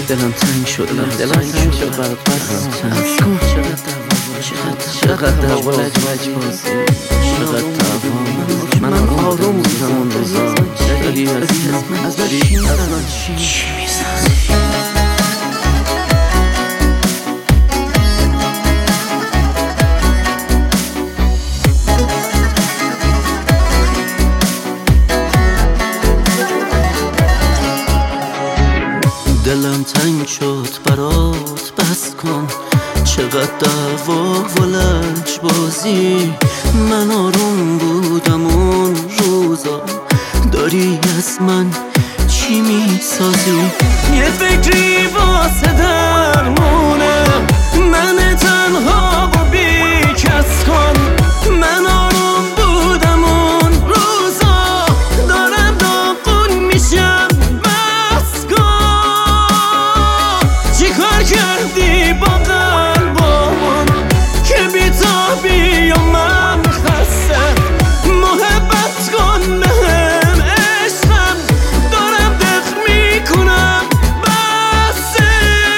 دلم تنگ شد برات بس کن. چقدر دعوا لجبازی، چقدر دعوا. من آروم بودم اون روزا، داری از چی میسازی؟ دلم تنگ شد برات بس کن. چقدر دعوا و لجبازی. من آروم بودم اون روزا، داری از من چی میسازی؟ یه فکری واسه درمونه من تنها و بی کس کن. من آروم بودم اون روزا، دارم داغون میشم بس کن. چی کار کردی با قلبمون که بی‌تابی و من خسته؟ محبت کن بهم عشقم، دارم دق میکنم بسه.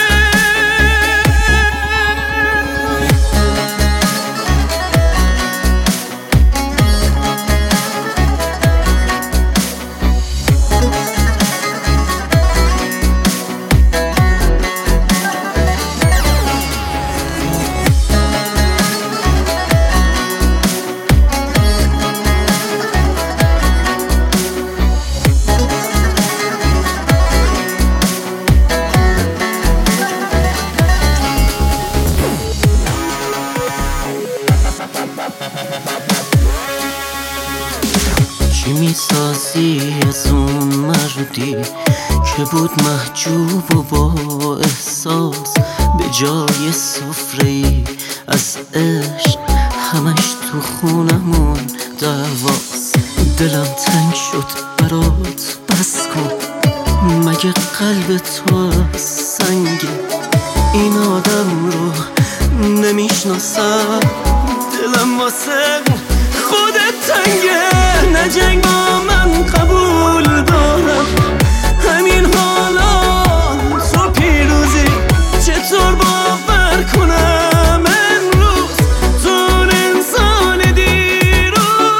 چی میسازی از اون مردی که بود محجوب و با احساس؟ به جای سفره‌ای از عشق همش تو خونمون دعواست. دلم تنگ شد برات بس کن. مگه قلب تو از سنگه؟ این آدم رو نمیشناسم. دلم واسه خودت تنگه. نه جنگ با من قبول دارم، همین حالا تو پیروزی. چطور باور کنم امروز تو انسان دیروزی؟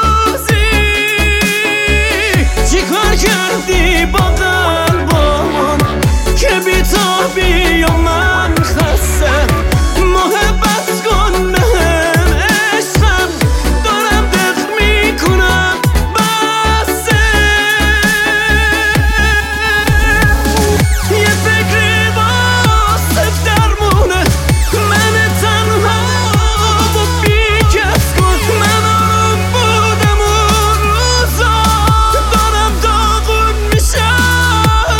چی کار کردی با قلبمون که بی‌تابی و من خسته؟ محبت کن بهم عشقم، دارم دق میکنم بسه. یه فکری واسه درمونه من تنها و بی کس کن. من آروم بودم اون روزا، دارم داغون میشم.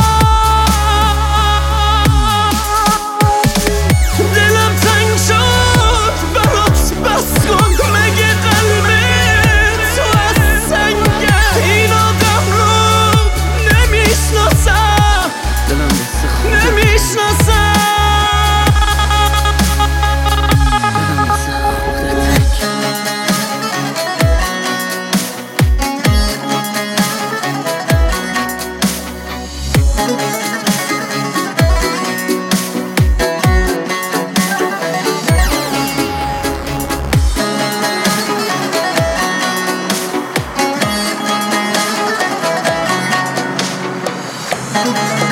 دلم تنگ شد برات بس کن. مگه قلب تو از سنگه؟ این آدم رو نمیشناسم، نمیشناسم. Thank you.